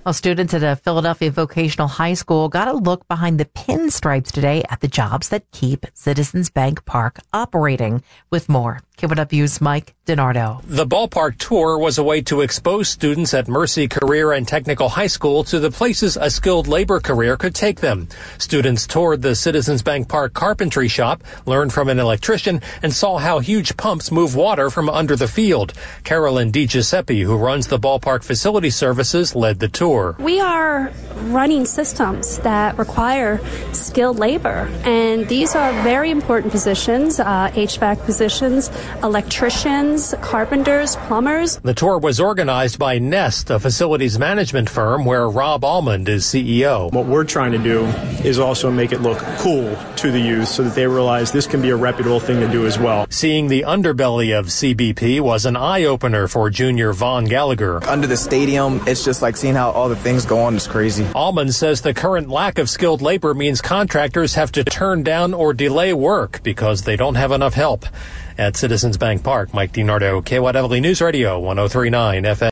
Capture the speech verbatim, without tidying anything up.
Well, students at a Philadelphia vocational high school got a look behind the pinstripes today at the jobs that keep Citizens Bank Park operating. With more, K Y W's Mike DiNardo. The ballpark tour was a way to expose students at Mercy Career and Technical High School to the places a skilled labor career could take them. Students toured the Citizens Bank Park carpentry shop, learned from an electrician, and saw how huge pumps move water from under the field. Carolyn DiGiuseppe, who runs the ballpark facility services, led the tour. We are running systems that require skilled labor, and these are very important positions, uh, H V A C positions, electricians, carpenters, plumbers. The tour was organized by Nest, a facilities management firm where Rob Almond is C E O. What we're trying to do is also make it look cool to the youth so that they realize this can be a reputable thing to do as well. Seeing the underbelly of C B P was an eye-opener for junior Vaughn Gallagher. Under the stadium, it's just like seeing how all the things go on is crazy. Almond says the current lack of skilled labor means contractors have to turn down or delay work because they don't have enough help. At Citizens Bank Park, Mike DiNardo, K Y W News Radio, one oh three point nine F M.